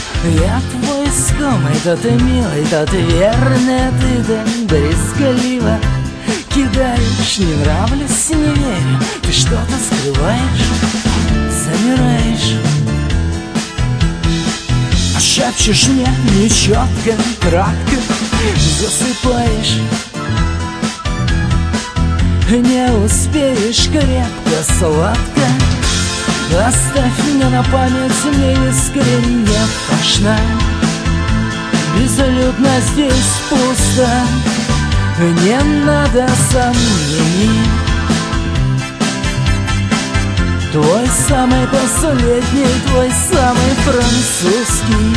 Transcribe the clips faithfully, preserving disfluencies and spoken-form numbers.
Я твой искомый, то ты милый, то ты верный, ты так брезгливо кидаешь. Не нравлюсь, не верю, ты что-то скрываешь, замираешь. А шепчешь мне нечетко, кратко, засыпаешь. Не успеешь крепко, сладко. Оставь меня на память, мне искренне тошно. Безлюдно здесь пусто, не надо сомнений. Твой самый последний, твой самый французский.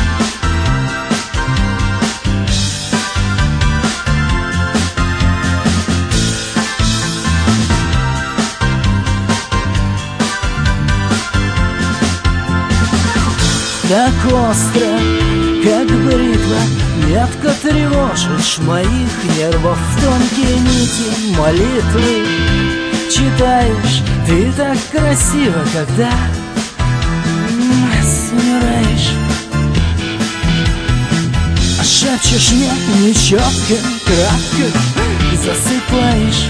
Так остро, как бритва, метко тревожишь моих нервов тонкие нити молитвы. Читаешь, ты так красиво, когда замираешь. А шепчешь мне нечетко, кратко, засыпаешь.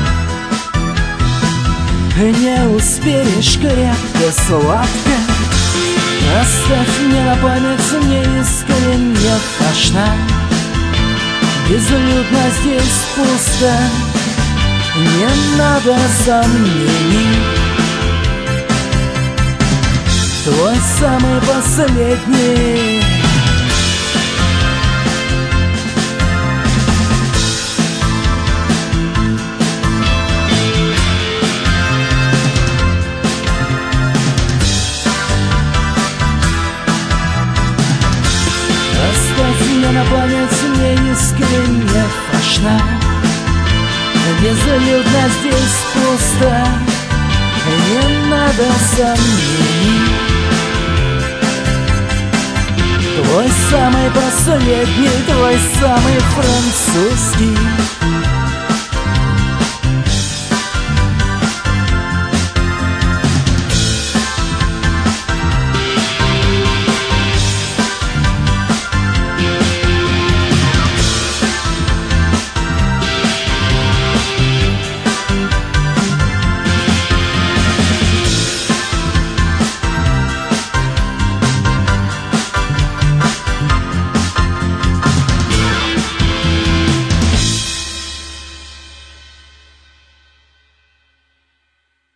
Не успеешь крепко, сладко. Оставь мне на память, мне искренне тошно. Безлюдно здесь пусто, не надо сомнений. Твой самый последний. Оставь меня на память, мне искренне тошно. Безлюдно здесь пусто, не надо сомнений. Твой самый последний, твой самый французский.